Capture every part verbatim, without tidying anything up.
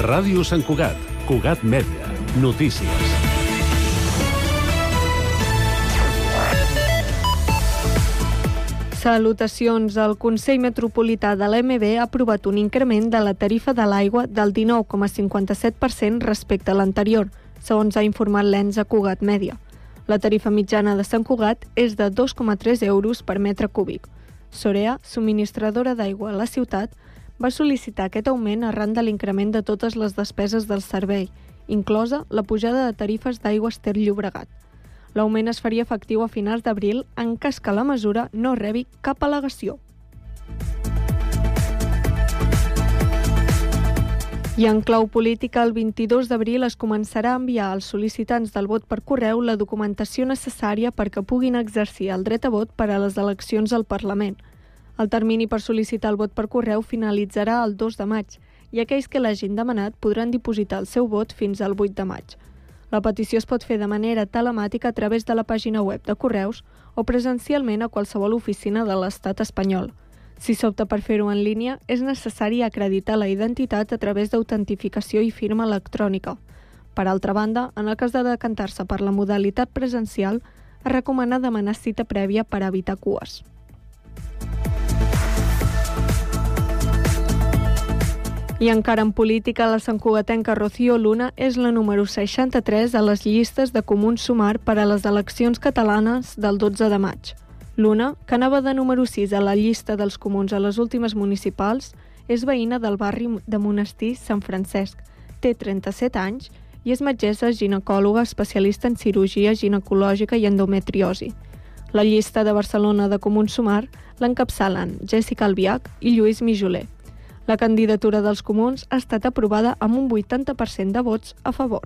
Ràdio Sant Cugat, Cugat Mèdia, notícies. Salutacions. El Consell Metropolità de l'E M B ha aprovat un increment de la tarifa de l'aigua del dinou coma cinquanta-set per cent respecte a l'anterior, segons ha informat l'E N S a Cugat Mèdia. La tarifa mitjana de Sant Cugat és de dos coma tres euros per metre cúbic. Sorea, subministradora d'aigua a la ciutat, va sol·licitar aquest augment arran de l'increment de totes les despeses del servei, inclosa la pujada de tarifes d'Aigües Ter Llobregat. L'augment es faria efectiu a finals d'abril en cas que la mesura no rebi cap al·legació. I en clau política, el vint-i-dos d'abril es començarà a enviar als sol·licitants del vot per correu la documentació necessària perquè puguin exercir el dret a vot per a les eleccions al Parlament. El termini per sol·licitar el vot per correu finalitzarà el dos de maig i aquells que l'hagin demanat podran dipositar el seu vot fins al vuit de maig. La petició es pot fer de manera telemàtica a través de la pàgina web de Correus o presencialment a qualsevol oficina de l'Estat espanyol. Si s'opta per fer-ho en línia, és necessari acreditar la identitat a través d'autentificació i firma electrònica. Per altra banda, en el cas de decantar-se per la modalitat presencial, es recomana demanar cita prèvia per evitar cues. I encara en política, la santcugatenca Rocío Luna és la número seixanta-tres a les llistes de Comuns Sumar per a les eleccions catalanes del dotze de maig. Luna, que anava de número sis a la llista dels comuns a les últimes municipals, és veïna del barri de Monestir Sant Francesc, té trenta-set anys i és metgessa ginecòloga especialista en cirurgia ginecològica i endometriosi. La llista de Barcelona de Comuns Sumar l'encapçalen Jessica Albiach i Lluís Mijoler. La candidatura dels comuns ha estat aprovada amb un vuitanta per cent de vots a favor.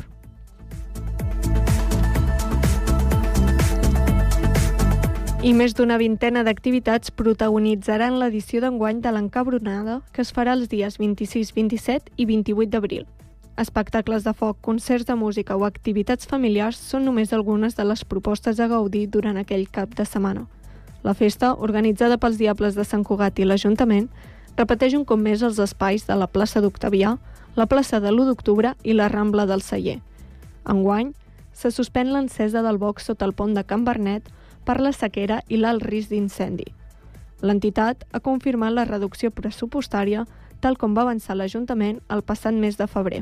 I més d'una vintena d'activitats protagonitzaran l'edició d'enguany de l'Encabronada, que es farà els dies vint-i-sis, vint-i-set i vint-i-vuit d'abril. Espectacles de foc, concerts de música o activitats familiars són només algunes de les propostes a gaudir durant aquell cap de setmana. La festa, organitzada pels Diables de Sant Cugat i l'Ajuntament, repeteix un cop més els espais de la plaça d'Octavià, la plaça de l'u d'octubre i la Rambla del Celler. Enguany, se suspèn l'encesa del box sota el pont de Can Bernet per la sequera i l'alt risc d'incendi. L'entitat ha confirmat la reducció pressupostària tal com va avançar l'Ajuntament el passat mes de febrer.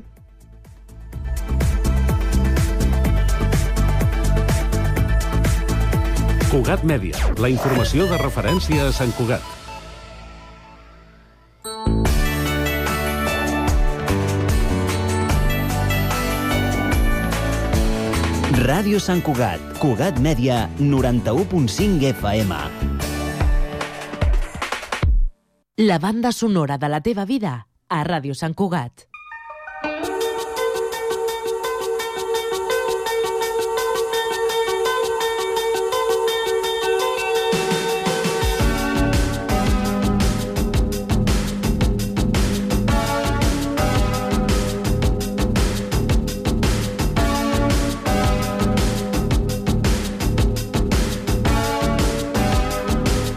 Cugat Mèdia, la informació de referència a Sant Cugat. Ràdio Sant Cugat, Cugat Mèdia, noranta-u punt cinc F M. La banda sonora de la teva vida a Ràdio Sant Cugat.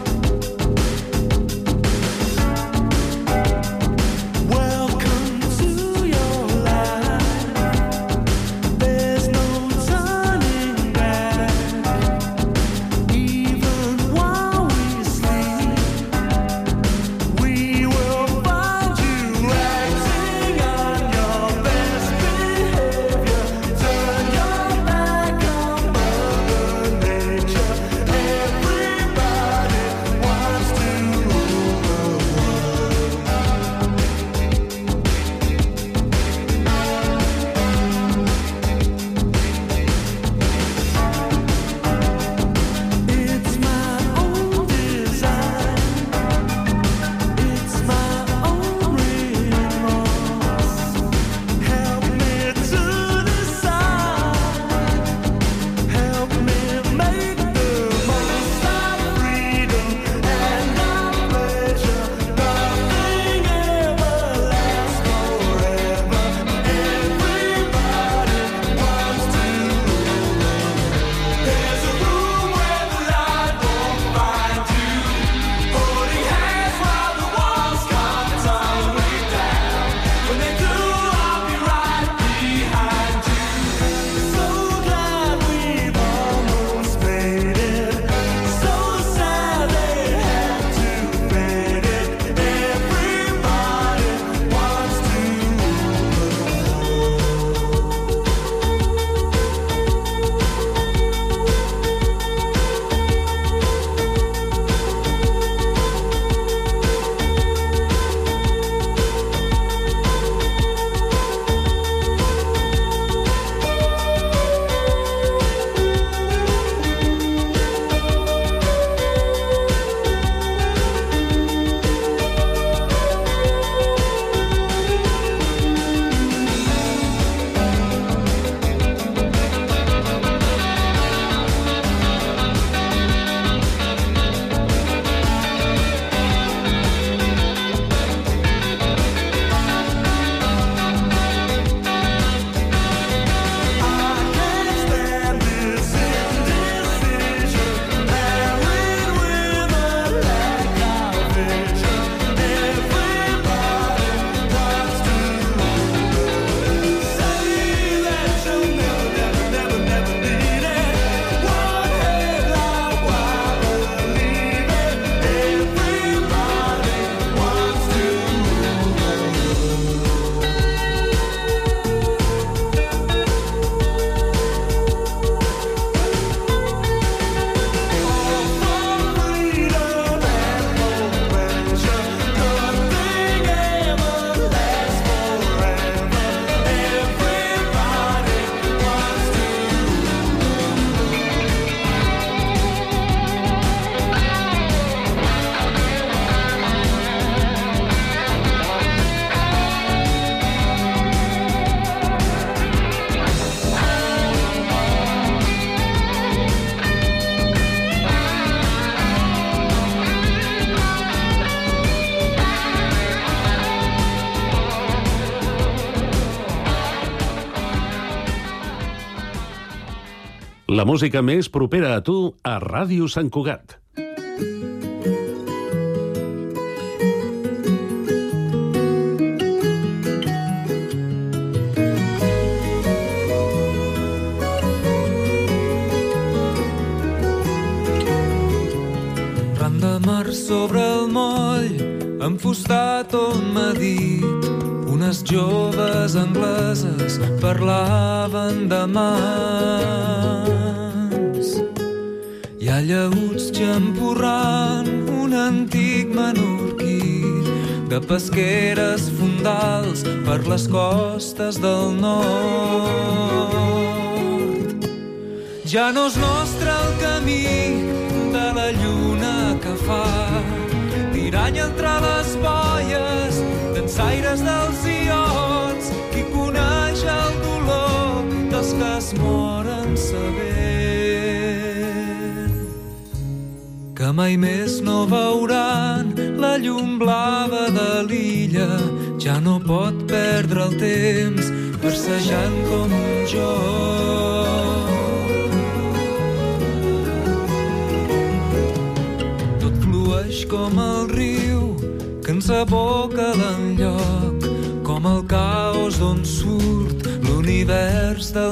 Welcome to La música més propera a tu a Ràdio Sant Cugat. Ram de mar sobre el moll, enfostat on m'ha dit, unes joves angleses parlaven de mans. Hi ha llaüts xampurrant un antic menorquí de pesqueres fondals per les costes del nord. Ja no és nostre el camí de la lluna que fa tirany entre les boies dansaires dels iots. Qui coneix el dolor dels que es moren sabent que mai més no veuran la llum blava de l'illa. Ja no pot perdre el temps versejant com un joc. Tot flueix com el riu que ens aboca l'enlloc, com el caos d'on surt l'univers del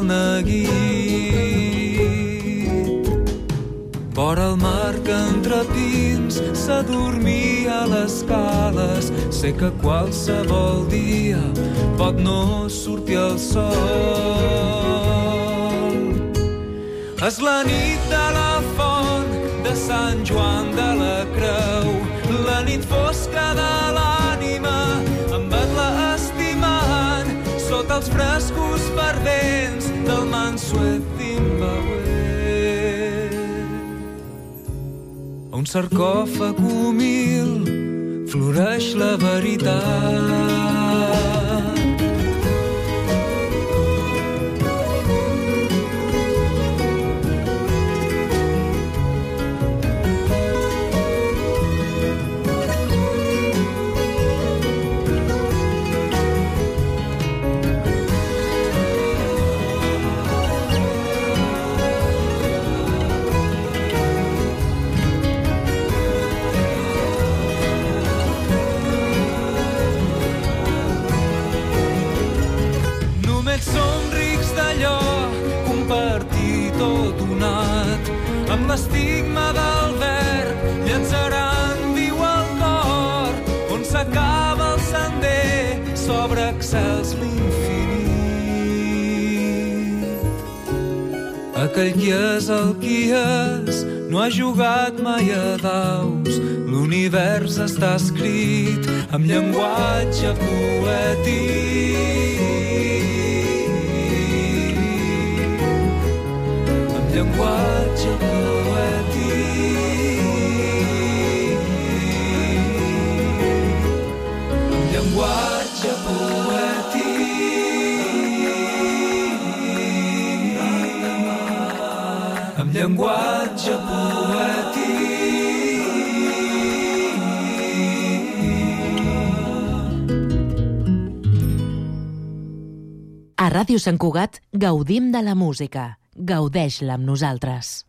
neguit. Vora el mar que entre pins s'adormia a les cales, sé que qualsevol dia pot no sortir el sol. És la nit de la font de Sant Joan de la Creu, la nit fosca de l'ànima, amb la estimant sota els frescos fervents del Mansuet Zimbabue. A un sarcòfag humil floreix la veritat. Som rics d'allò compartit o donat, amb l'estigma del verb llançaran viu al cor, on s'acaba el sender sobre excels l'infinit. Aquell qui és el qui és no ha jugat mai a daus, l'univers està escrit amb llenguatge poètic. Llenguatge poètic, llenguatge poètic, amb llenguatge poètic. A Ràdio Sant Cugat gaudim de la música. Gaudeix-la amb nosaltres.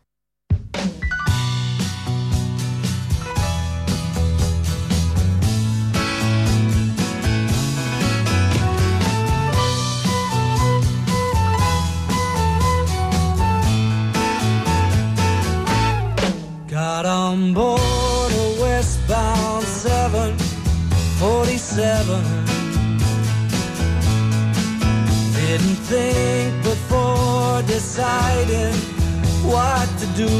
Got on board a westbound seven forty-seven. Didn't think before deciding what to do.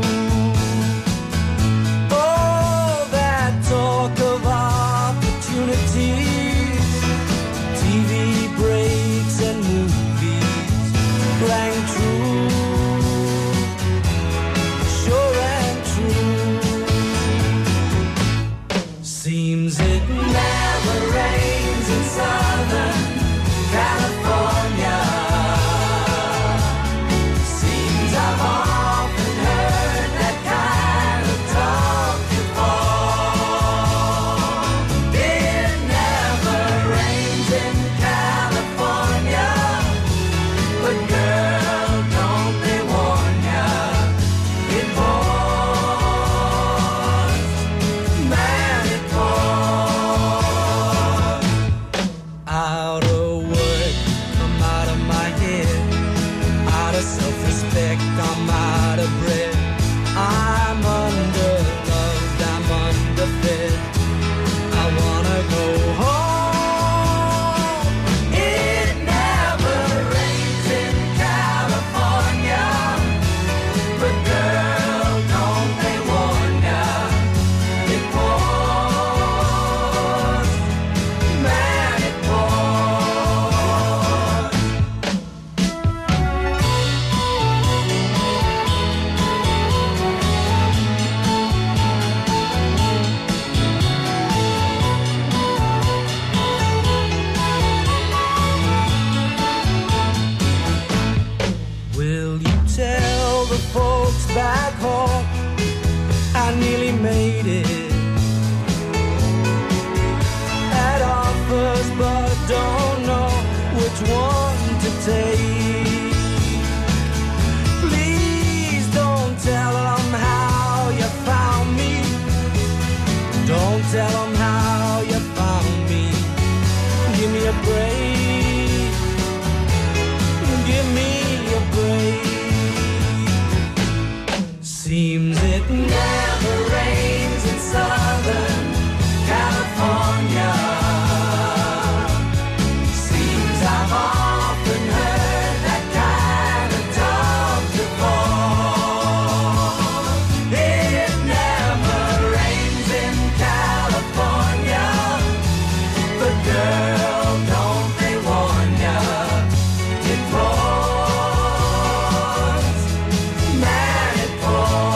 Oh, that talk of opportunities, T V breaks and movies rang true, sure and true. Seems it never rains in Southern California. Seems I've often heard don't know which one to take. Please don't tell them how you found me. Don't tell them how you found me. Give me a break. Give me a break. Seems it never rains in Southern California. Seems I've often heard that kind of talk before. It never rains in California, but girl, don't they warn ya? It pours, man, it pours.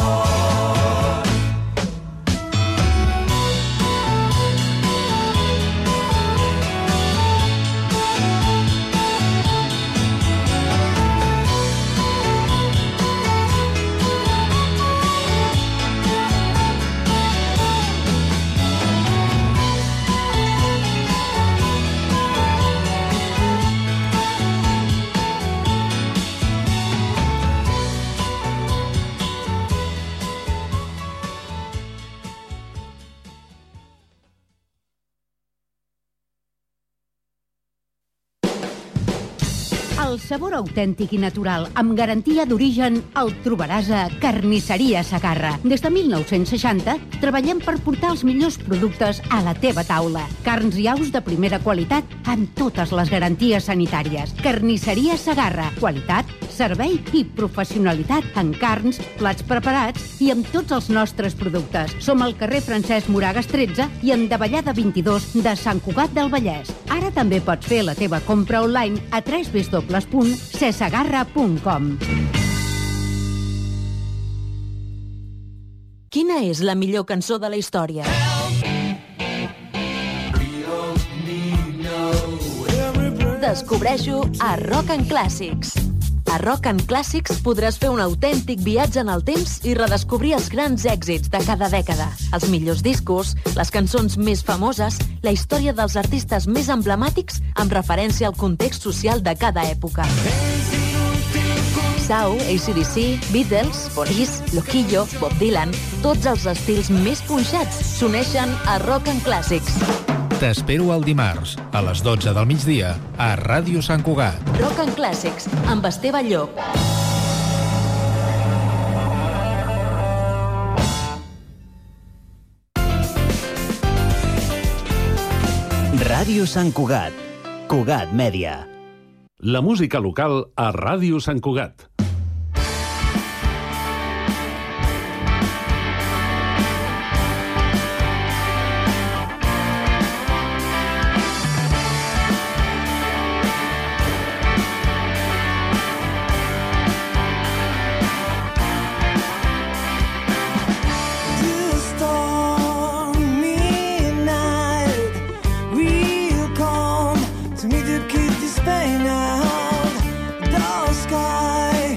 El sabor autèntic i natural, amb garantia d'origen, el trobaràs a Carnisseria Segarra. Des de mil nou-cents seixanta treballem per portar els millors productes a la teva taula. Carns i aus de primera qualitat amb totes les garanties sanitàries. Carnisseria Segarra. Qualitat, servei i professionalitat en carns, plats preparats i amb tots els nostres productes. Som al carrer Francesc Moragas tretze i en Davallada vint-i-dos de Sant Cugat del Vallès. Ara també pots fer la teva compra online a w w w punt cesegarra punt com. Quina és la millor cançó de la història? Descobreixo a Rock and Classics. A Rock and Classics podràs fer un autèntic viatge en el temps i redescobrir els grans èxits de cada dècada, els millors discos, les cançons més famoses, la història dels artistes més emblemàtics amb referència al context social de cada època. Sau, A C D C, Beatles, Police, Loquillo, Bob Dylan, tots els estils més punxats s'uneixen a Rock and Classics. T'espero el dimarts, a les dotze del migdia, a Ràdio Sant Cugat. Rock and Classics, amb Esteve Llop. Ràdio Sant Cugat. Cugat Mèdia. La música local a Ràdio Sant Cugat. Sky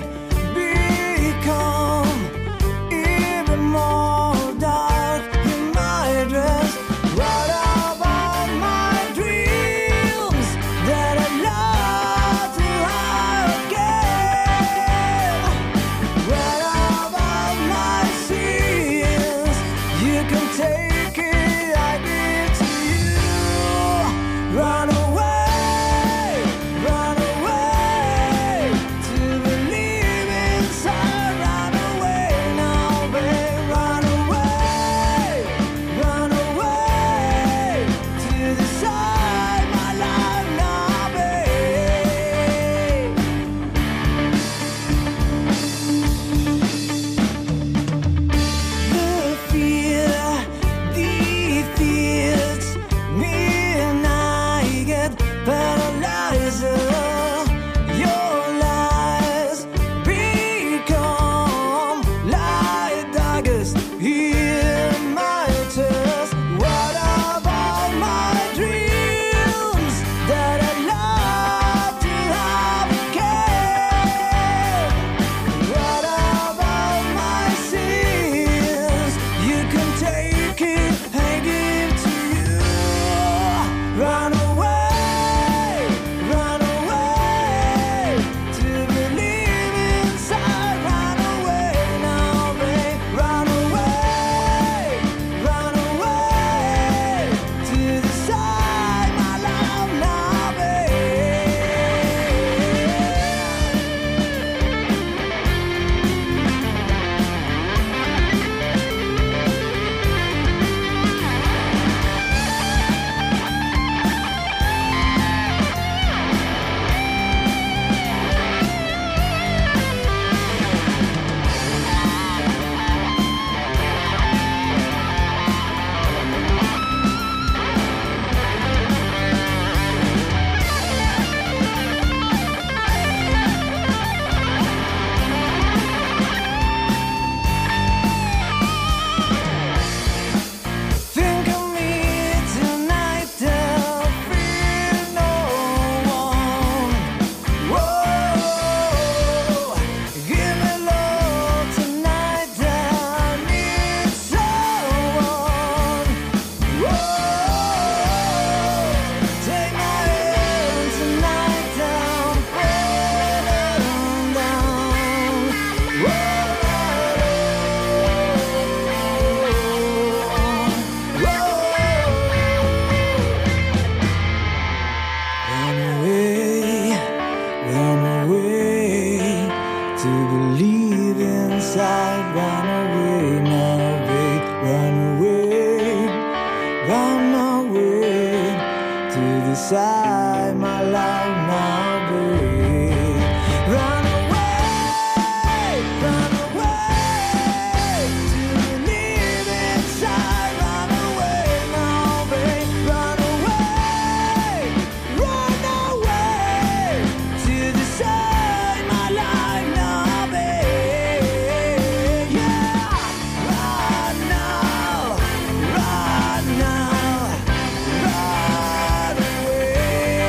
decide my life now, babe. Run away, run away, till you leave inside. Run away now, babe. Run away, run away, to decide my life now, babe. Yeah, run now, run now, run away.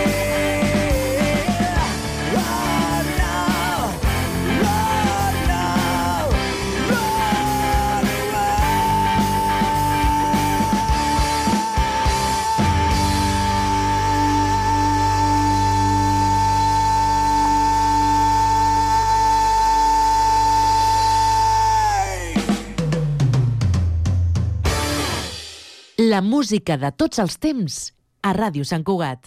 Run now, run now, run away. La música de tots els temps a Ràdio Sant Cugat.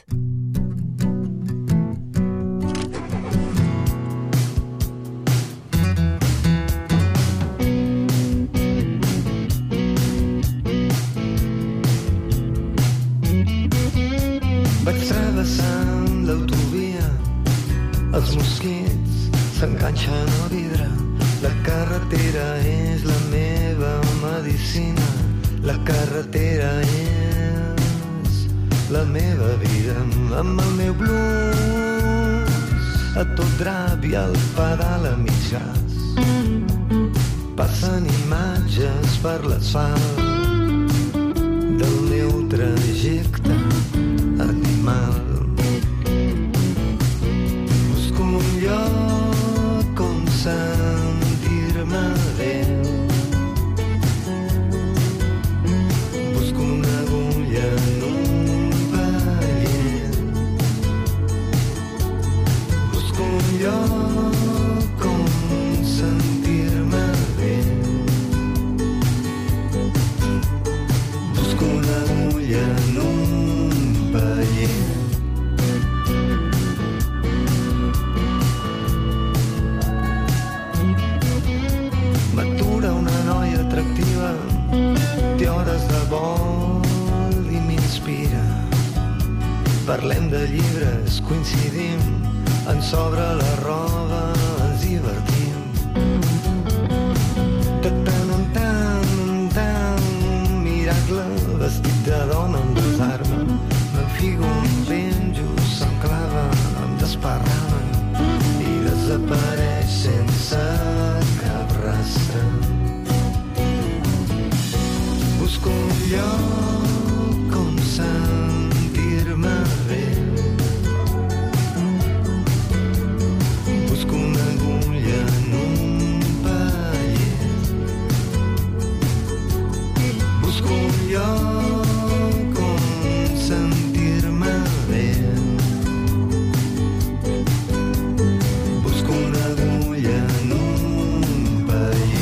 Vaig travessant l'autovia, els mosquits s'enganxen al vidre. La carretera és la meva medicina. La carretera és la meva vida. Amb el meu blues a tot drap i el pedal a mig gas. Passen imatges per l'asfalt del meu trajecte animal. Busco un lloc on sentir-me bé. Busco una agulla en un paller. Busco un lloc on sentir-me bé. Busco una agulla en un paller. M'atura una noia atractiva, té hores de vol i m'inspira. Parlem de llibres, coincidim, ens obre la roba, ens divertim. De tant en tant, en tant, un miracle, vestit de dona em desarma. M'enfigo un penjo, s'enclava, em desparrama i desapareix sense cap rastre. Busco un lloc on sentir-me bé. Busco una agulla en un paller. Busco un lloc on sentir-me bé. Busco una agulla en un paller.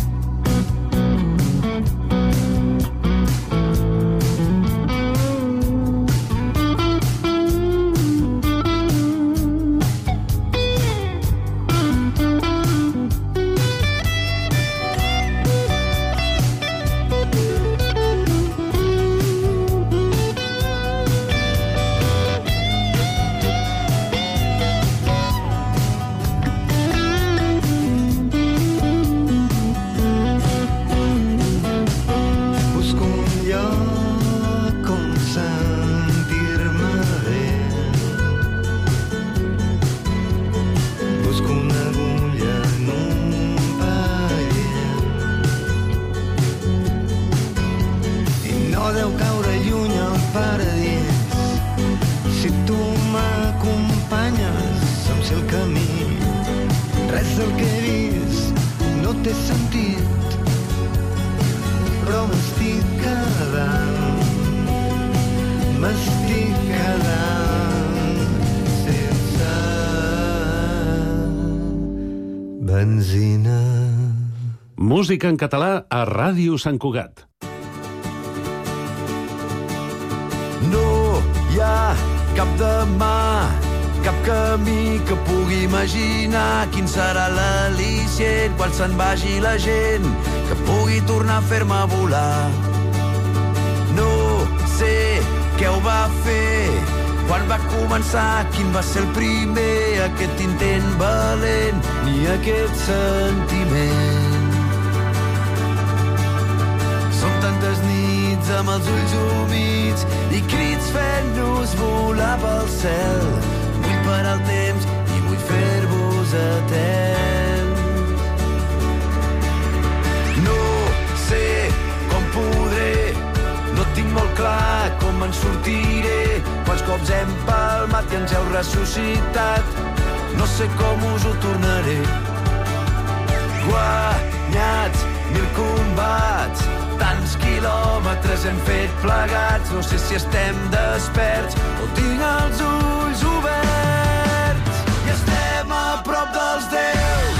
Busco un lloc on sentir-me bé. Busco una agulla en un paller. I no deu caure lluny el paradís si tu m'acompanyes, em sé el camí. Res del que he vist no té sentit, però m'estic quedant, m'estic quedant sense benzina. Música en català a Ràdio Sant Cugat. No hi ha cap demà, cap camí que pugui imaginar quin serà l'al·licient quan se'n vagi la gent, que pugui tornar a fer-me volar. No sé què ho va fer quan començar, quin va ser el primer, aquest intent valent, ni aquest sentiment. Són tantes nits amb els ulls humits i crits fent-nos volar pel cel. Vull parar el temps i vull fer-vos atents. No sé com podré, no tinc molt clar com en sortiré. Quants cops hem palmat i ens heu ressuscitat, no sé com us ho tornaré. Guanyats mil combats, tants quilòmetres hem fet plegats, no sé si estem desperts o tinc els ulls oberts. I estem a prop dels déus.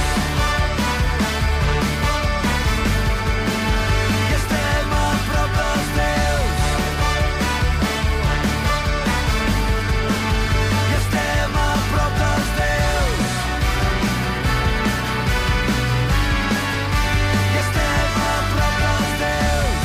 I estem a prop dels déus. I estem a prop dels déus. I estem a prop dels déus.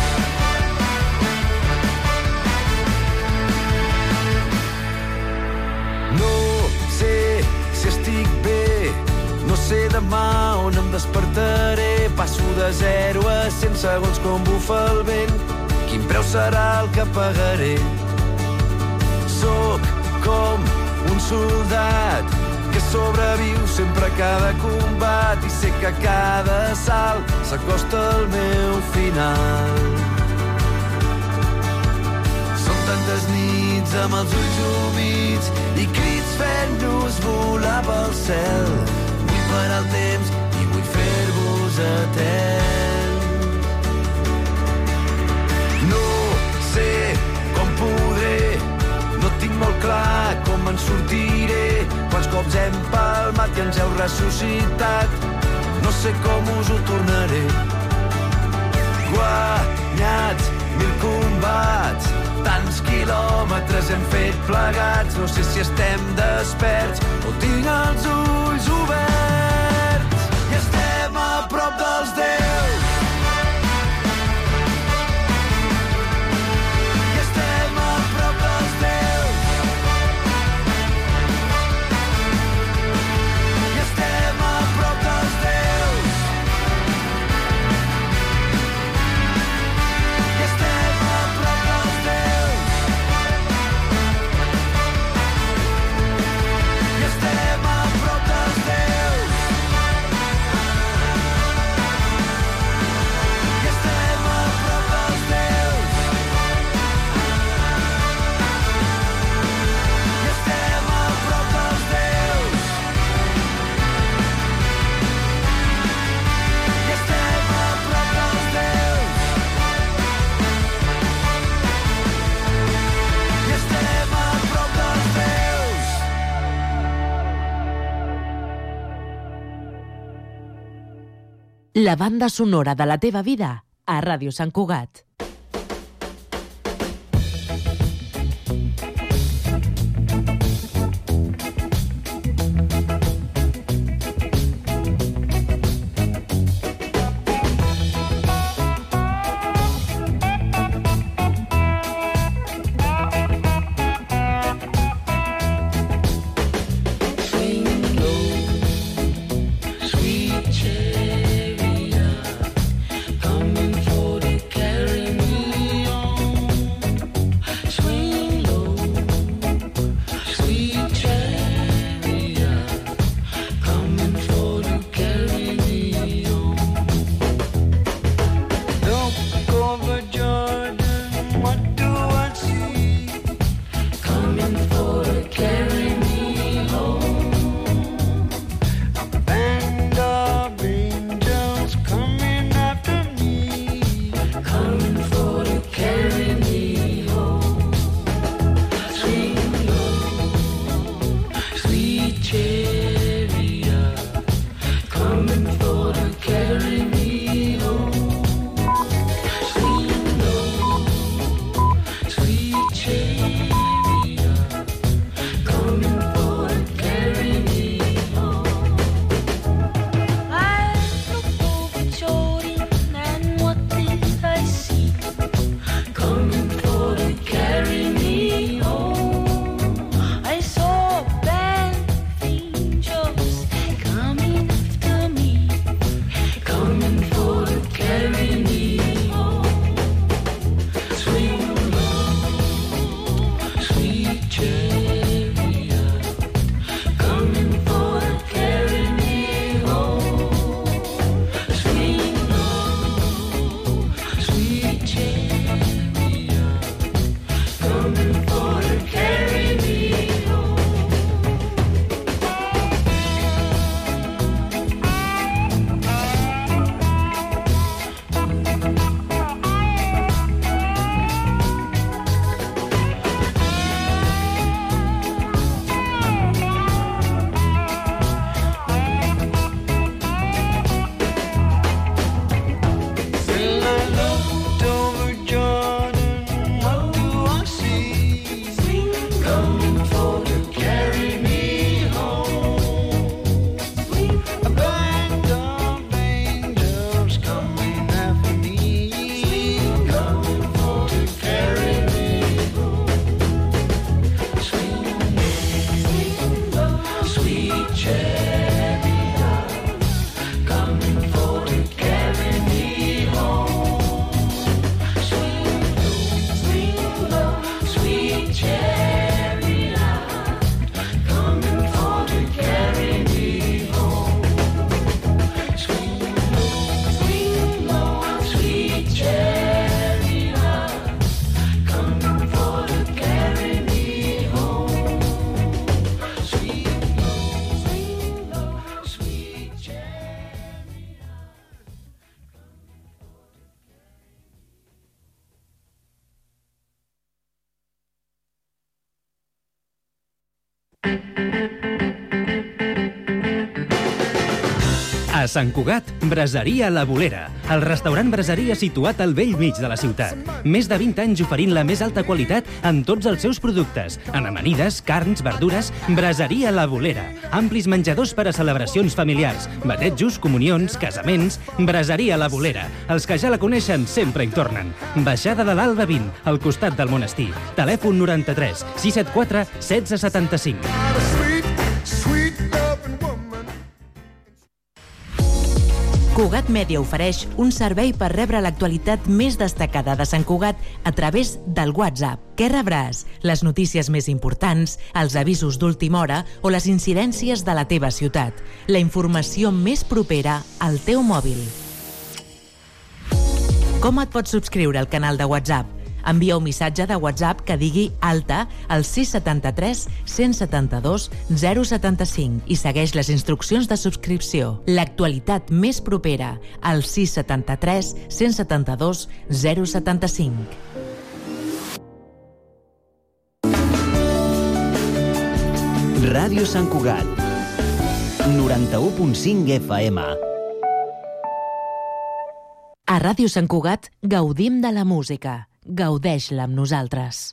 No sé si estic bé, no sé demà on em despertaré. Passo de zero a cent segons com bufa el vent. Quin preu serà el que pagaré? Soc com un soldat que sobreviu sempre a cada combat i sé que a cada salt s'acosta el meu final. Són tantes nits amb els ulls humits i crits fent-nos volar pel cel. Vull parar el temps i vull fer-vos atents. No sé com podré, no tinc molt clar com en sortiré. Quants cops hem palmat i ens heu ressuscitat, no sé com us ho tornaré. Guanyats mil combats, tants quilòmetres hem fet plegats, no sé si estem desperts o tinc els ulls oberts. I estem a prop dels déus. I estem a prop dels déus. I estem a prop dels déus. I estem a prop dels déus. I estem a prop dels déus. I estem a prop dels déus. I estem a prop dels déus. I estem a prop dels déus. I estem a prop dels déus. La banda sonora de la teva vida a Ràdio Sant Cugat. Sweet chariot, coming for the carriage. A Sant Cugat, Braseria La Bolera, el restaurant braseria situat al vell mig de la ciutat. Més de vint anys oferint la més alta qualitat en tots els seus productes, en amanides, carns, verdures. Braseria La Bolera, amplis menjadors per a celebracions familiars, batejos, comunions, casaments. Braseria La Bolera, els que ja la coneixen sempre hi tornen. Baixada de l'Alba vint, al costat del monestir. Telèfon noranta-tres sis set quatre setze setanta-cinc. Cugat Mèdia ofereix un servei per rebre l'actualitat més destacada de Sant Cugat a través del WhatsApp. Què rebràs? Les notícies més importants, els avisos d'última hora o les incidències de la teva ciutat. La informació més propera al teu mòbil. Com et pots subscriure al canal de WhatsApp? Envia un missatge de WhatsApp que digui alta al sis set tres, cent setanta-dos, zero setanta-cinc i segueix les instruccions de subscripció. L'actualitat més propera al sis set tres, cent setanta-dos, zero setanta-cinc. Ràdio Sant Cugat, noranta-u punt cinc F M. A Ràdio Sant Cugat gaudim de la música. Gaudeix-la amb nosaltres.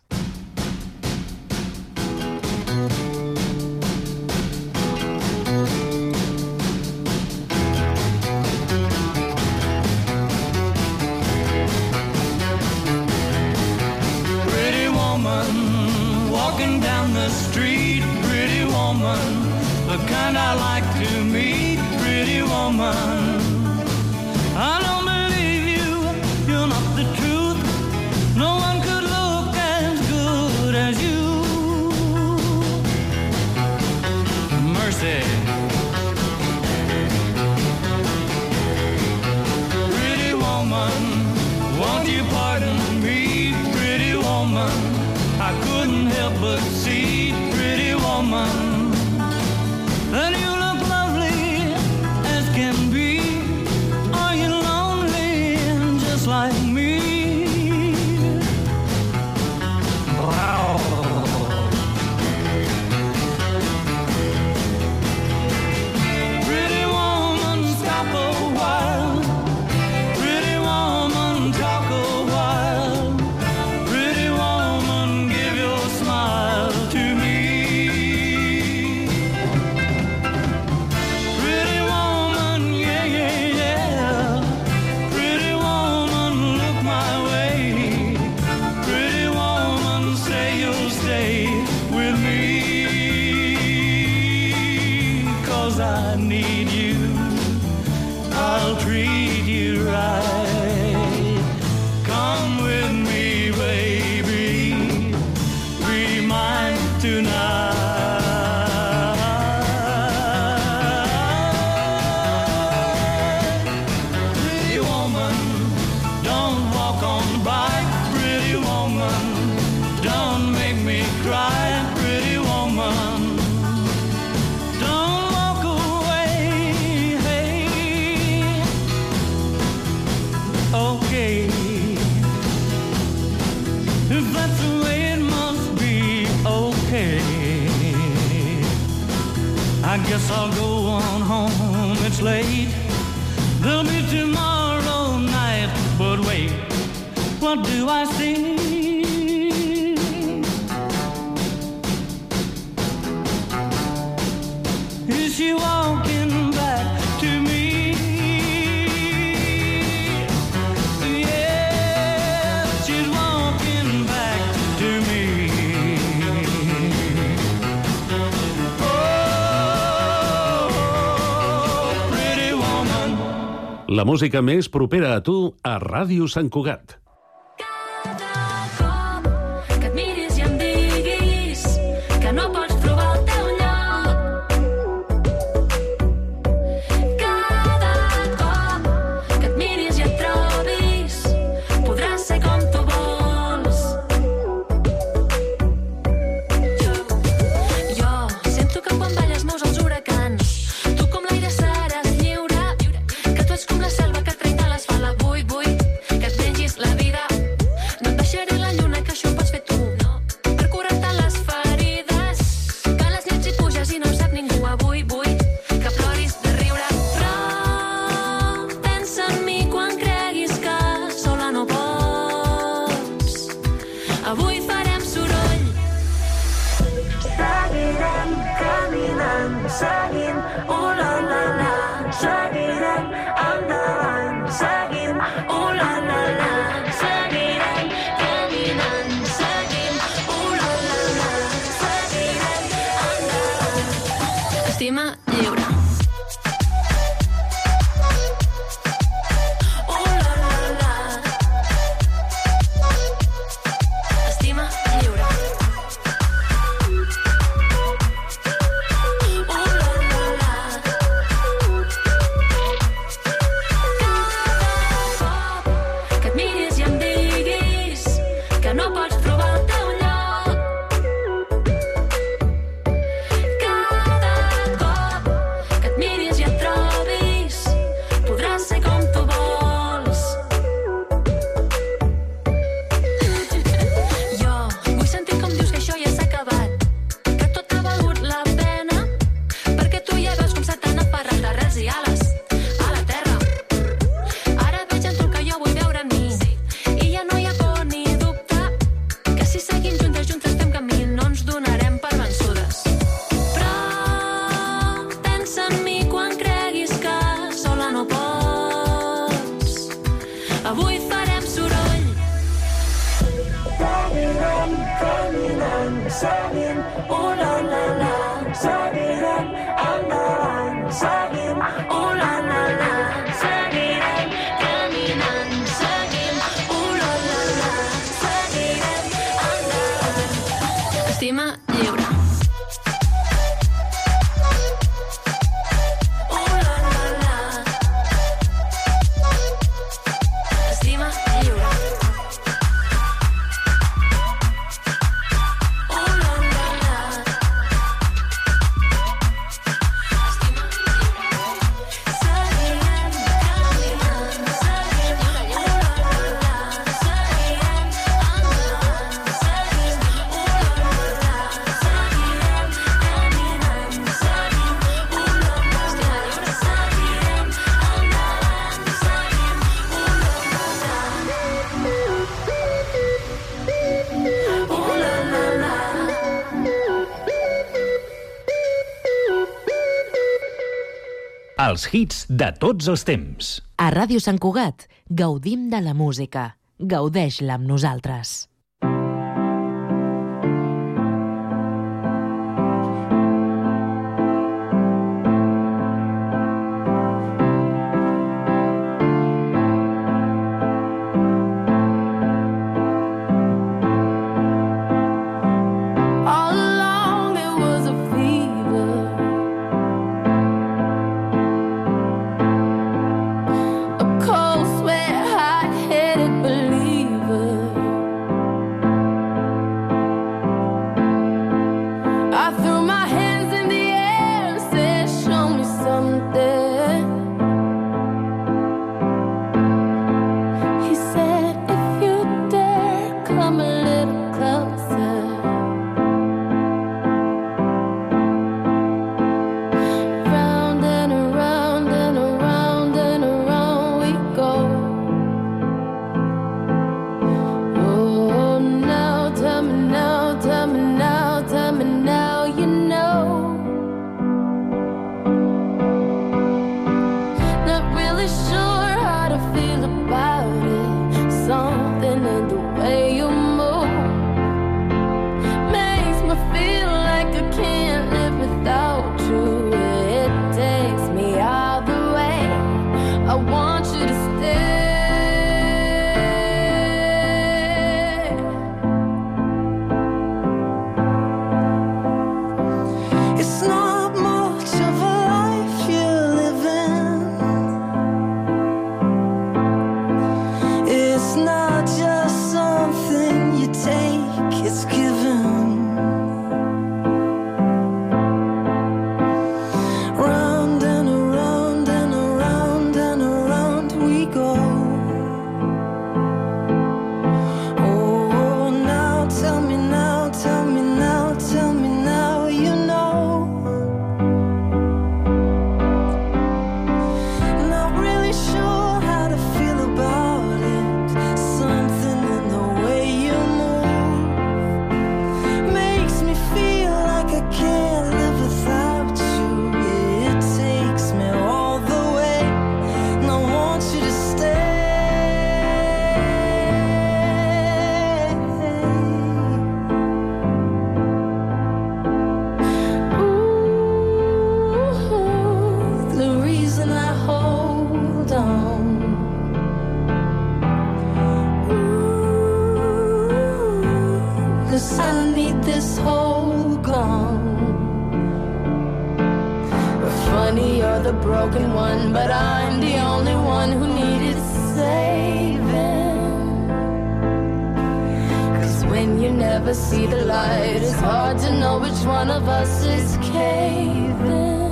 Pretty woman, walking down the street. Pretty woman, the kind I like to meet. Pretty woman, I don't believe you, you're not the truth. No one could look as good as you. Mercy. Pretty woman, won't you pardon me? Pretty woman, I couldn't help but see. Pretty woman, and you look lovely as can be. Are you lonely just like me? Pretty woman, stop a while. Pretty woman, talk a while. Pretty woman, give your smile to me. Pretty woman, yeah, yeah, yeah. Pretty woman, look my way. Pretty woman, say you'll stay with me. 'Cause I need you, I'll treat you right. Come with me, baby, be mine tonight. Pretty woman, don't walk on by. Pretty woman, don't make me cry. Pretty woman, don't walk away. Hey, okay, if that's the way it must be, okay. I guess I'll go on home, it's late. There'll be tomorrow night, but wait, what do I see? Is she walking back to me? Yeah, she's walking back to me. Oh, pretty woman. La música més propera a tu a Ràdio Sant Cugat. Que et miris i em diguis que no pots trobar el teu lloc. Cada cop que et miris i et trobis podràs ser com tu vols. Jo, jo sento que quan balles meus els huracans. Tu com l'aire seràs lliure, que tu ets com la selva que trenta les fa la bui bui, que et mengis la vida. seguint, uh, la, la, la. Seguirem endavant, seguim, uh, la, la, la. Seguirem caminant, seguim, uh, la, la, la. Seguirem endavant. Estima lliure. Els hits de tots els temps. A Ràdio Sant Cugat gaudim de la música. Gaudeix-la amb nosaltres. Tell me now, tell me now, you know the broken one, but I'm the only one who needed saving. 'Cause when you never see the light, it's hard to know which one of us is caving.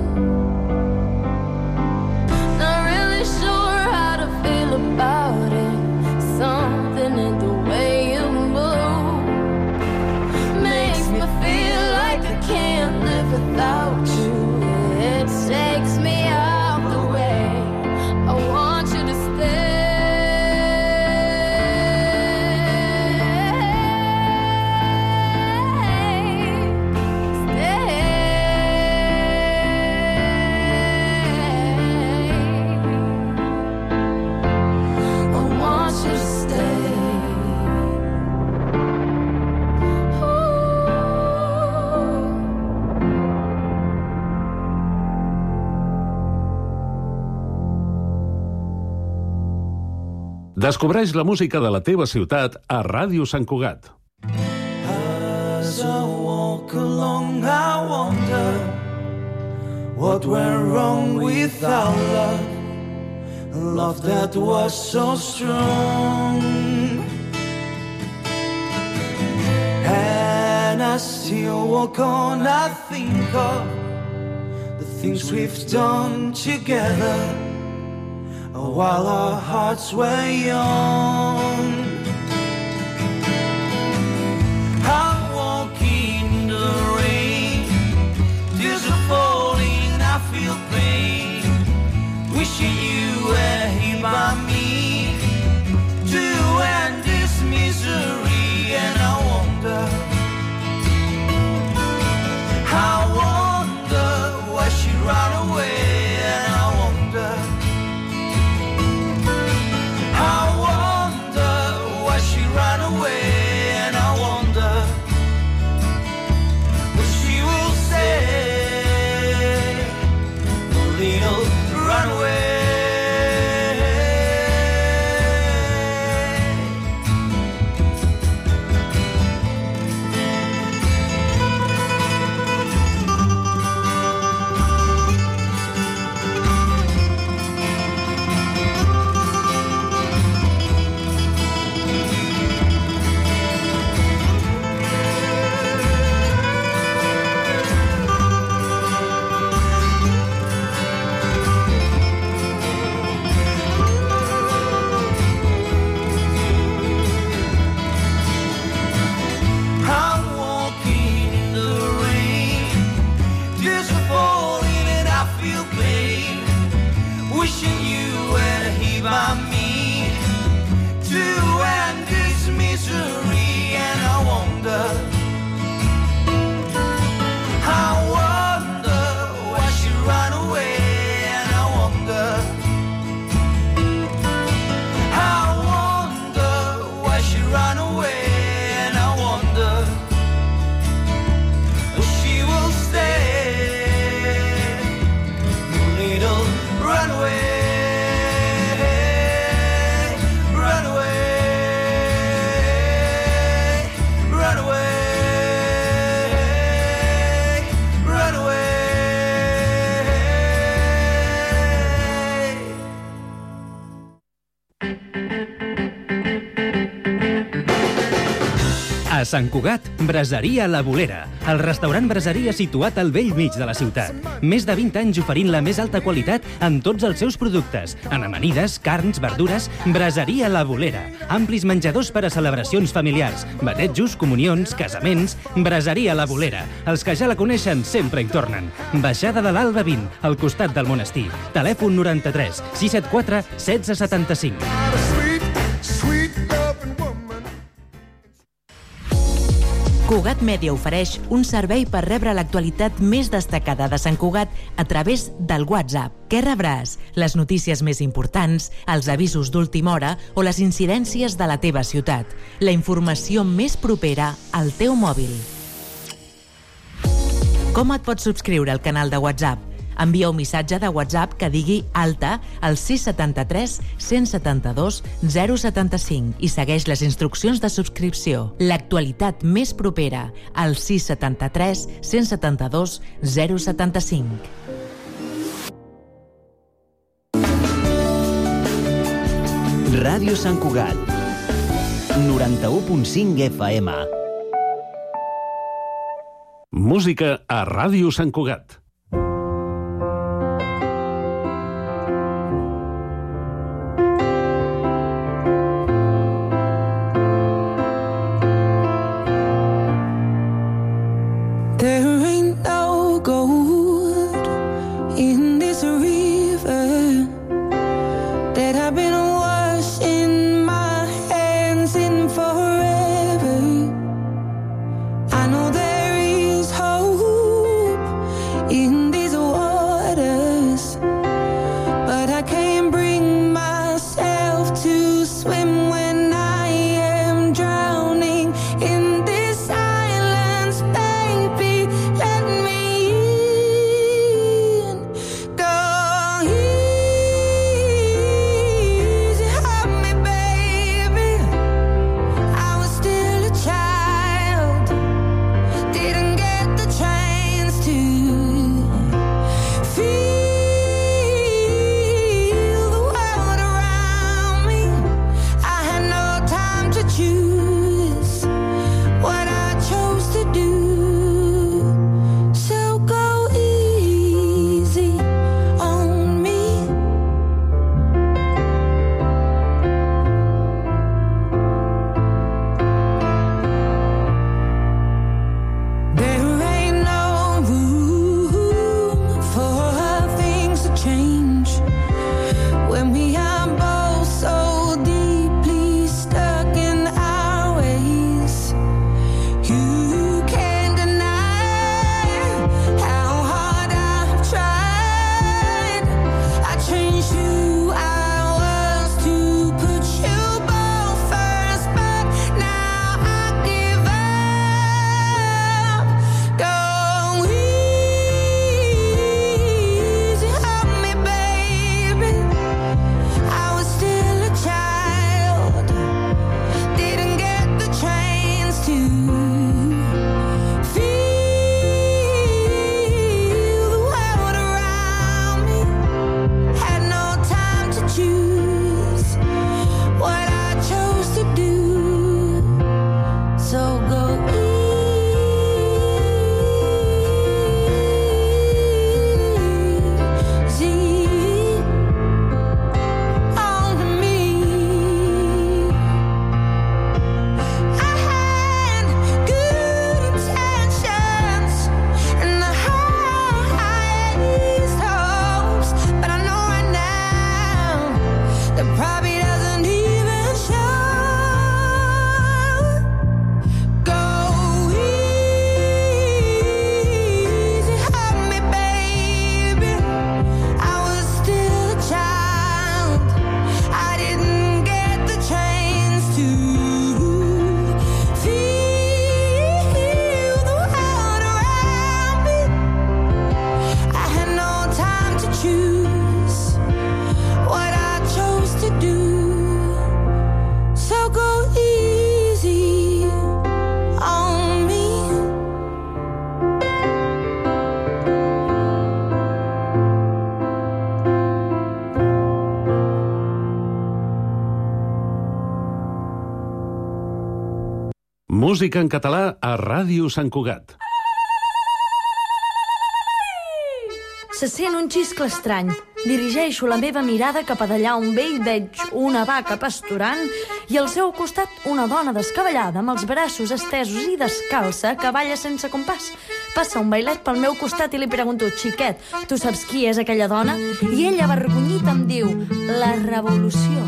Not really sure how to feel about it. Something in the way you move makes me feel like I can't live without you. It takes me out the way. I want you to stay. Descobreix la música de la teva ciutat a Ràdio Sant Cugat. As I walk along, I wonder what went wrong with our love, a love that was so strong. And I still walk on, I think of the things we've done together while our hearts were young. I'm walking in the rain, tears are falling, I feel pain, wishing you were here by me to end this misery. And I wonder, I wonder why she ran away. And I wonder, I wonder why she ran away. And I wonder what she will say, little runaway. A Sant Cugat, Braseria La Bolera, el restaurant braseria situat al bell mig de la ciutat. Més de vint anys oferint la més alta qualitat en tots els seus productes, en amanides, carns, verdures. Braseria La Bolera, amplis menjadors per a celebracions familiars, batejos, comunions, casaments. Braseria La Bolera, els que ja la coneixen sempre hi tornen. Baixada de l'Alba vint, al costat del monestir. Telèfon noranta-tres sis set quatre setze setanta-cinc. Cugat Mèdia ofereix un servei per rebre l'actualitat més destacada de Sant Cugat a través del WhatsApp. Què rebràs? Les notícies més importants, els avisos d'última hora o les incidències de la teva ciutat. La informació més propera al teu mòbil. Com et pots subscriure al canal de WhatsApp? Envia un missatge de WhatsApp que digui alta al sis set tres, cent setanta-dos, zero setanta-cinc i segueix les instruccions de subscripció. L'actualitat més propera al sis set tres, cent setanta-dos, zero setanta-cinc. Ràdio Sant Cugat, noranta-u punt cinc F M. Música a Ràdio Sant Cugat. Música en català a Ràdio Sant Cugat. Se sent un xiscle estrany. Dirigeixo la meva mirada cap a d'allà on ve i veig una vaca pasturant i al seu costat una dona descabellada amb els braços estesos i descalça que balla sense compàs. Passa un bailet pel meu costat i li pregunto: xiquet, tu saps qui és aquella dona? I ella, avergonyit, em diu: la revolució.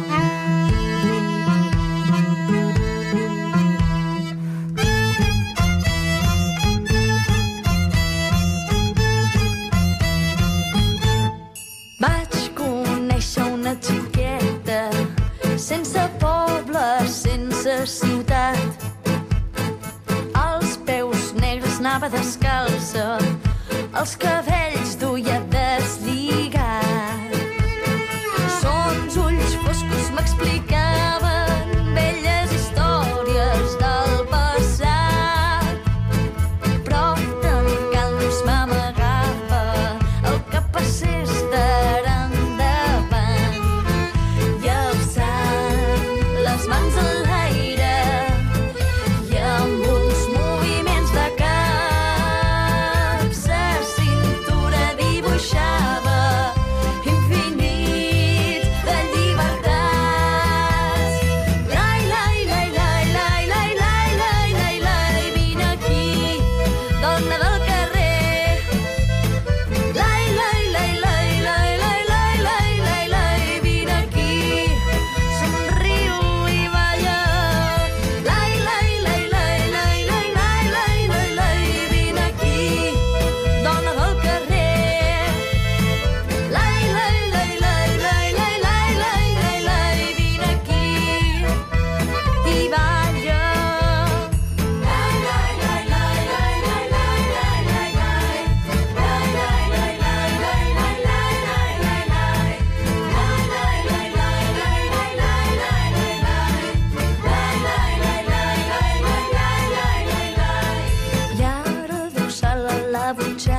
Vaig conèixer una xiqueta sense poble, sense ciutat. Els peus negres anava descalça, els cabells duia deslligat. Sons ulls foscos m'explicaven velles històries del passat, però tancant-los m'amagava el que passés d'ara endavant i alçant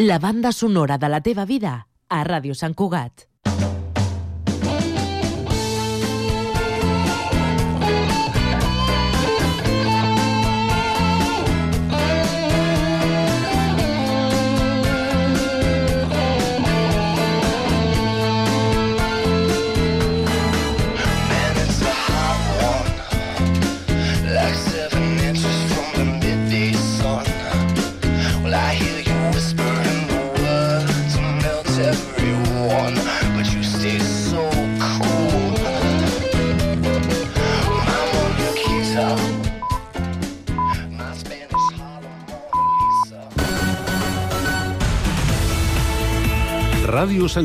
La banda sonora de la teva vida a Ràdio Sant Cugat. Ràdio Sant